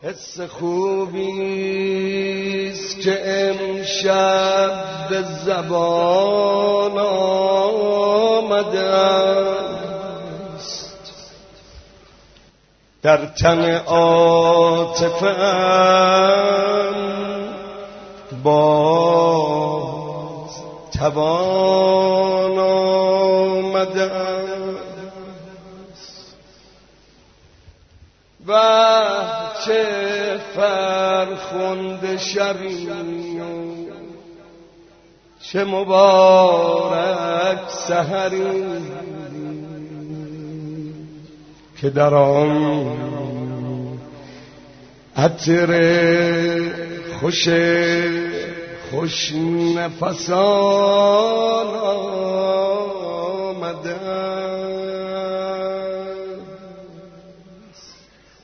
حس خوبیست که امشب به زبان آمده است، در تن عاطفه‌ام باز توان آمده است. و چه فرخنده شبی چه مبارک سحری که در آن عطر خوش نفسان آمده است.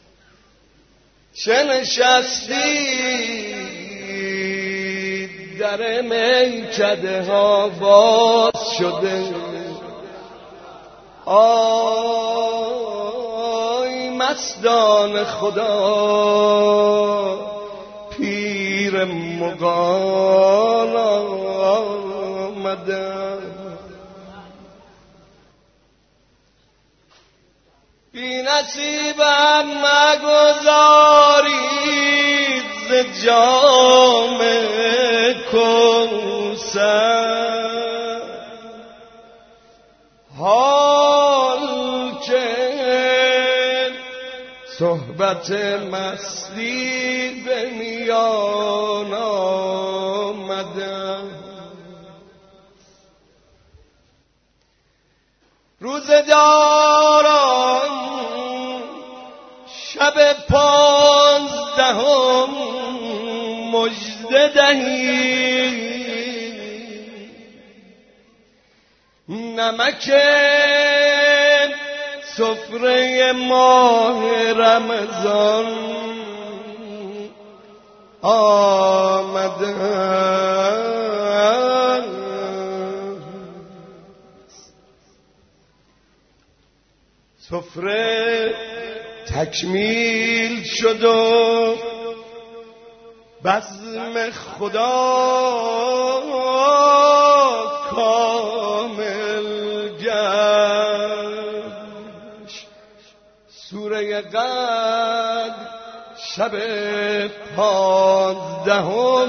چه نشستی در میکده ها باز شده، آی مستان خدا پیر مغان آمده. بی نصیبم مگذارید ز جام کوثر، حال که صحبت مستی به میان آمده. روزداران شب 15 مژده دهید، نمک سفره ماه رمضان آمده است. سفره تکمیل شد و بزم خدا کامل گشت. سوره قدر شب 15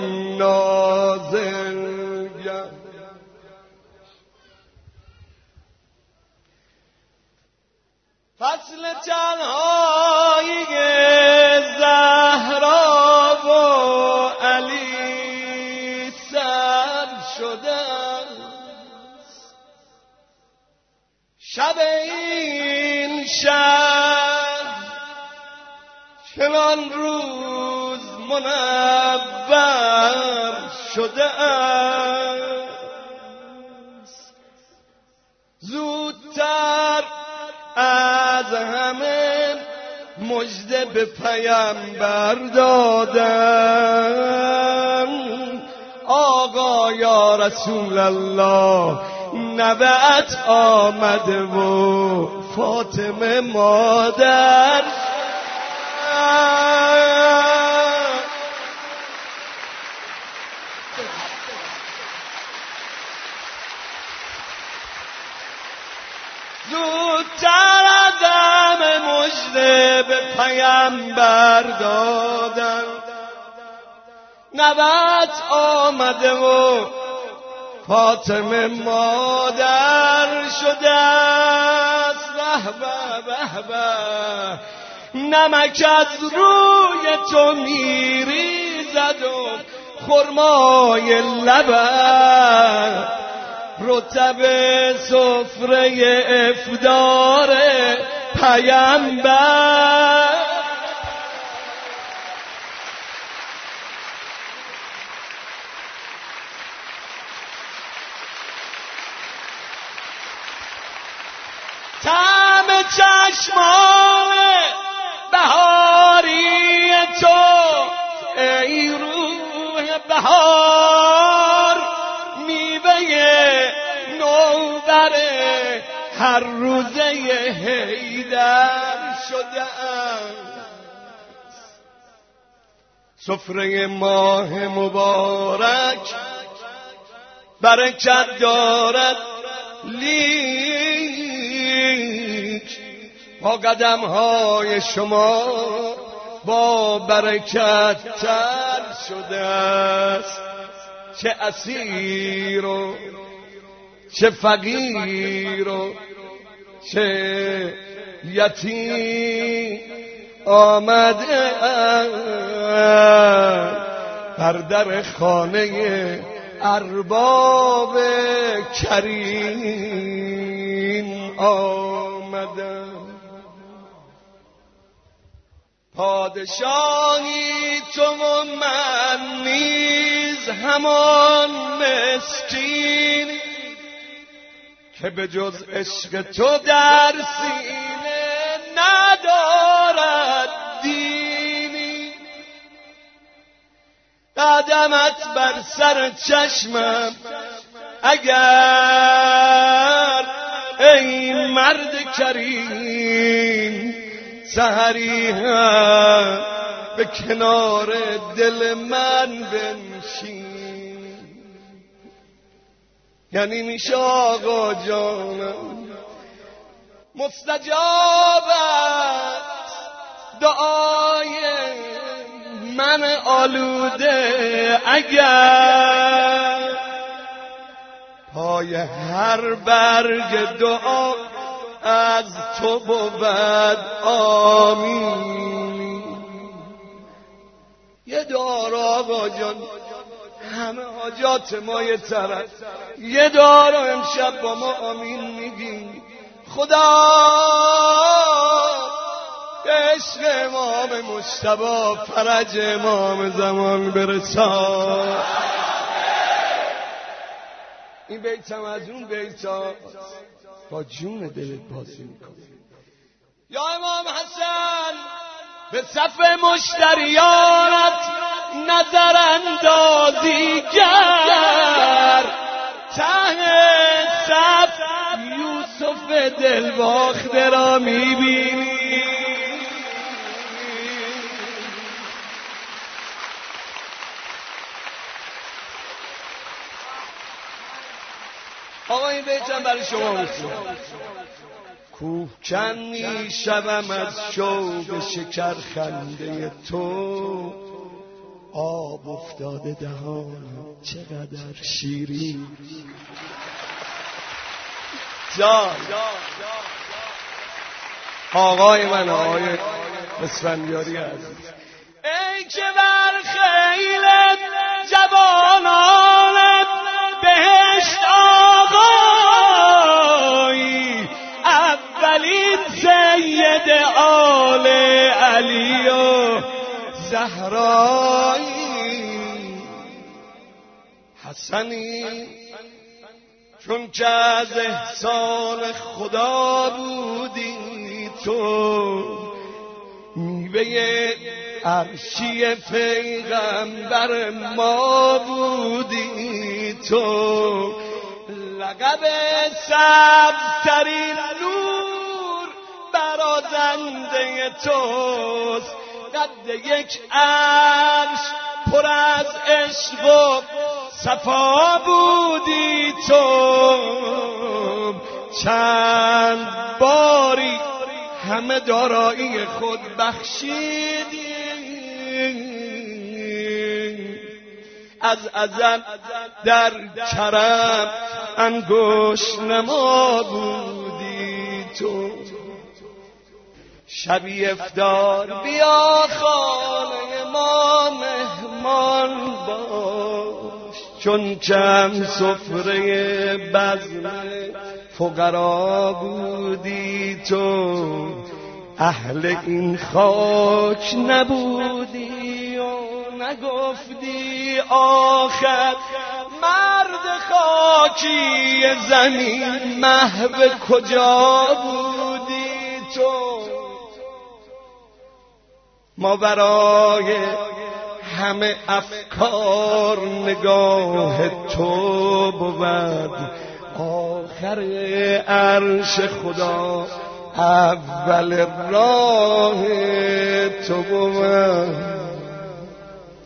نازل گشت. فصل تنهایی زهرا و علی سر شده است. شب این شب چنان روز منور شده است. زودتر از همه مژده به پیامبر دادم، آقا یا رسول الله نوبت آمده و فاطمه مادر. زودتر از همه مژده به پیامبر دادن، نوبت آمده و فاطمه مادر شده است. به به به نمک از روی تو میریزد و خرمای لبت رطب سفره افطار پیامبر. طعم چشمان بهاری تو ای روح بهار، میوه نوبر هر روزه حیدر شده است. سفره ماه مبارک برکت دارد، لیک با قدم های شما با برکت تر شده است. چه اسیر و چه فقیر و چه یتیم آمده بر در خانه ارباب کریم آمده. پادشاهی تو و من نیز همان مسکین که به جز عشق تو در سینه ندارد دینی. قدمت بر سر چشمم اگر ای مرد کریم سحری هم به کنار دل من بنشین. یعنی میشه آقا جانم مستجاب است دعای من آلوده اگر پای هر برگ دعا از تو بود آمین. یه دعا آقا جان همه حاجات ما یه طرف، یه دعا رو امشب با ما آمین میگیم. خدا به عشق امام مجتبی فرج امام زمان برسان. این بیت هم از اون بیت ها با جون دلت بازی میکنه. یا امام حسن به صف مشتریانت نظر اندازی گر، ته صف یوسف دلباخته را میبینی. آقا این بیتم برای شما میخونم. کوهکن میشوم از شوق شکر خنده تو، آب افتاده دهانم چقدر شیرین. جان آقای من، آقای اسفندیاری عزیز، ای که بر خیل جوانانت بهشت آقایی، اولین سید آل علی و زهرایی. حسنی چون که از احسان خدا بودی تو، میوه عرشی پیغمبر ما بودی تو، لقب سبزترین نور برازنده توست، قد یک عرش پر از عشق و صفا بودی تو، چند باری همه دارایی خود بخشیدی، از ازل در کرم انگشت نما بودی تو. شبی افطار بیا خانه ما مهمان باش، چون کم سفره بزم فقرا بودی تو، اهل این خاک نبودی و نگفتی آخر مرد خاکی زمین محو کجا بودی تو. ما برای همه افکار نگاه تو بود، آخر عرش خدا اول راه تو بود.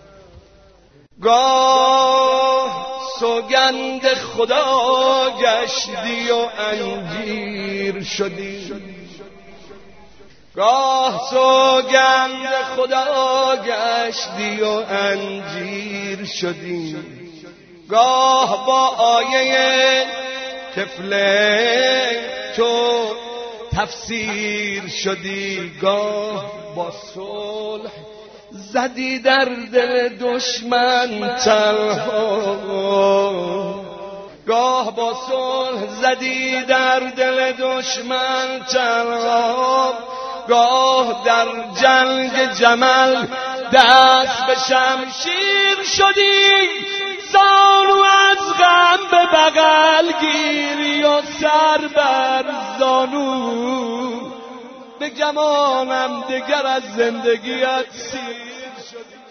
گاه سوگند خدا گشتی و انجیر شدی، گاه سوگند خدا گشتی و انجیر شدی، گاه با آیه طفل تو تفسیر شدی، گاه با صلح زدی در دل دشمن تنها، گاه با صلح زدی در دل دشمن تنها، گاه در جنگ جمل دست به شمشیر شدی، زانو از غم به بغل گیری و سر بر زانو، به گمانم دگر از زندگیت سیر شدی.